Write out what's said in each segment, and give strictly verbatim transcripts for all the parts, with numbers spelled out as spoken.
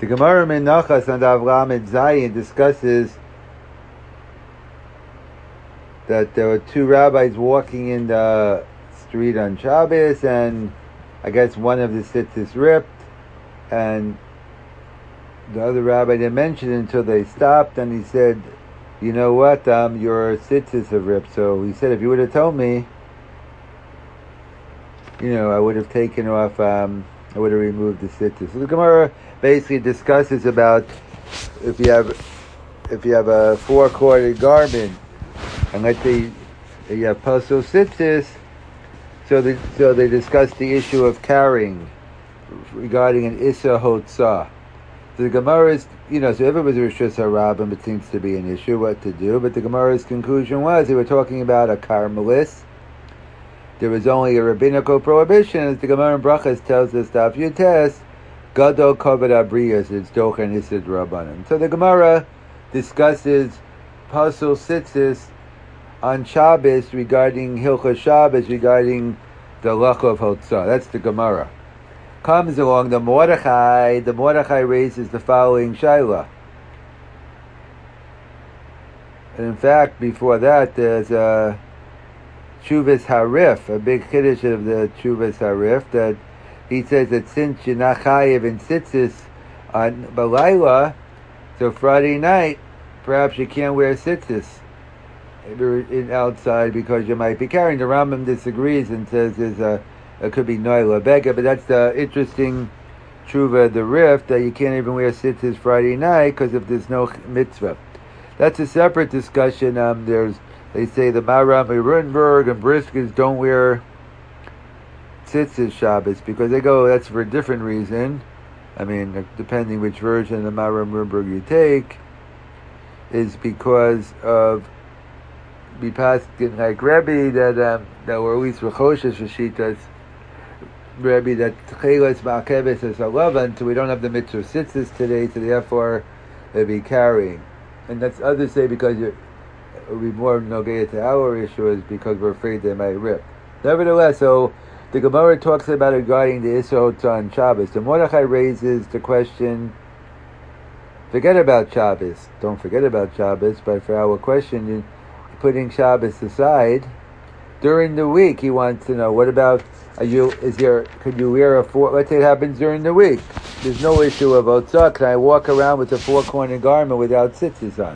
The Gemara Menachas on Daf Lamed Zayin discusses that there were two rabbis walking in the street on Shabbos, and I guess one of the tzitzis ripped, and the other rabbi didn't mention it until they stopped, and he said, you know what, um, your tzitzis have ripped. So he said, if you would have told me, you know, I would have taken off, um, I would have removed the tzitzis. So the Gemara basically discusses about if you have if you have a four-quarter garment, and let's say you have pasul tzitzis, so they, so they discuss the issue of carrying regarding an Issa Hotzah. So the Gemara's, you know, so if it was a Rishus HaRabim, it seems to be an issue what to do, but the Gemara's conclusion was they were talking about a Carmelis. There was only a rabbinical prohibition, as the Gemara in Brachas tells us, Daf Yutes, Gadol Kavod Abriyas, it's Dochen Isid Rabbanim. So the Gemara discusses pasul tzitzis on Shabbos regarding Hilchos Shabbos, regarding the Lach of Hotzah. That's the Gemara. Comes along the Mordechai, the Mordechai raises the following Shaila. And in fact, before that, there's a Tshuvas Harif, a big chiddush of the Tshuvas Harif, that he says that since you're not chayiv in tzitzis on Balayla, so Friday night, perhaps you can't wear tzitzis in outside because you might be carrying. The Rambam disagrees and says there's a it could be noila bega, but that's the interesting tshuva, the Rif, that you can't even wear tzitzis Friday night because if there's no mitzvah. That's a separate discussion. Um, there's They say the Maram, Rutenberg, and Briskes don't wear tzitzis Shabbos because they go, that's for a different reason. I mean, depending which version of the Maram Rutenberg you take, is because of Bipaskin, like Rebbe, that um, that were at least Rechoshes Rashitas, Rebbe, that Tcheles Ma'akeves is eleven, so we don't have the mitzvah tzitzis today, so therefore they'll be carrying. And that's others say because you're it would be more nogea to our issue is because we're afraid they might rip. Nevertheless, so the Gemara talks about regarding the Issa Hotzah on Shabbos. The Mordechai raises the question, forget about Shabbos. Don't forget about Shabbos, but for our question, you, putting Shabbos aside, during the week, he wants to know, what about, are you, is there, could you wear a four, let's say it happens during the week. There's no issue of Hotzah. Can I walk around with a four-corner garment without tzitzis on?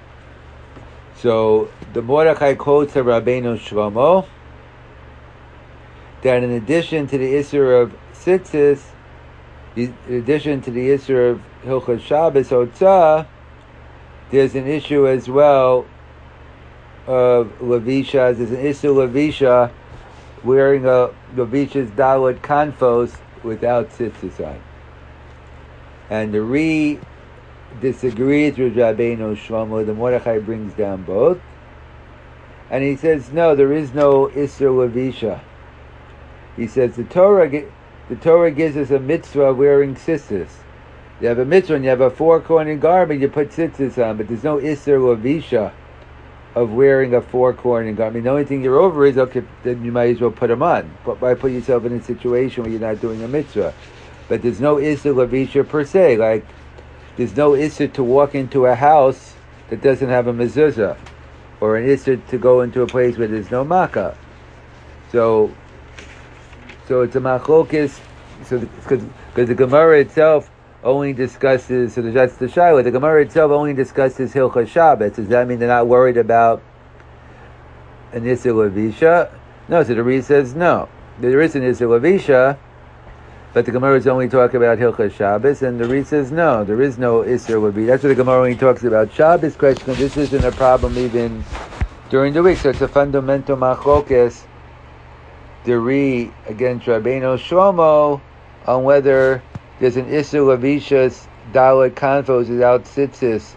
So the Mordechai quotes of Rabbeinu Shlomo that in addition to the Isser of Tzitzis, in addition to the Isser of Hilchos Shabbos Hotzah, there's an issue as well of Levisha. There's an Isser Levisha wearing a Levisha's Dalet Kanfos without Tzitzis on. And the re disagrees with Rabbeinu Shlomo. The Mordechai brings down both, and he says no, there is no Isser Levisha. He says the Torah, the Torah gives us a mitzvah of wearing tzitzis. You have a mitzvah, and you have a four-corner garment, you put tzitzis on, but there's no Isser Levisha of wearing a four-corner garment. The only thing you're over is okay, then you might as well put them on. But why put yourself in a situation where you're not doing a mitzvah? But there's no Isser Levisha per se, like. There's no issur to walk into a house that doesn't have a mezuzah, or an issur to go into a place where there's no makkah. So, so it's a machlokes. So, because the Gemara itself only discusses. So that's the shaila. The Gemara itself only discusses Hilchos Shabbos. Does that mean they're not worried about an issur levisha? No. So the Ri says no. There is an issur levisha. But the Gemara is only talking about Hilchos Shabbos, and the Ri says no, there is no Isser Levi. That's what the Gemara only talks about Shabbos question. This isn't a problem even during the week, so it's a fundamental machlokes, the Ri against Rabbeinu Shlomo, on whether there's an Isser Levishas Dalet Kanfos without tzitzis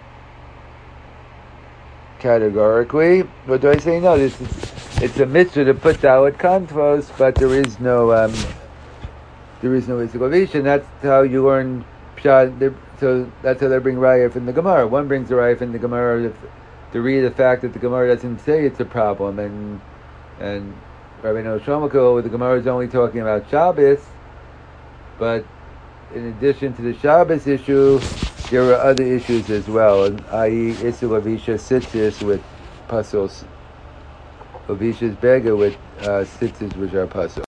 categorically. Or do I say no? This is, it's a mitzvah to put Dalet Kanfos, but there is no. Um, There is no Isser Levisha, and that's how you learn Pshat. So that's how they bring Raya from the Gemara. One brings the Raya from the Gemara to read the fact that the Gemara doesn't say it's a problem, and and Rabbeinu Shlomo, the Gemara is only talking about Shabbos, but in addition to the Shabbos issue, there are other issues as well, that is, Isur Lavisha Sitzis with Pasos, Lavisha's Beggar with uh, Sitzis which are Pasos.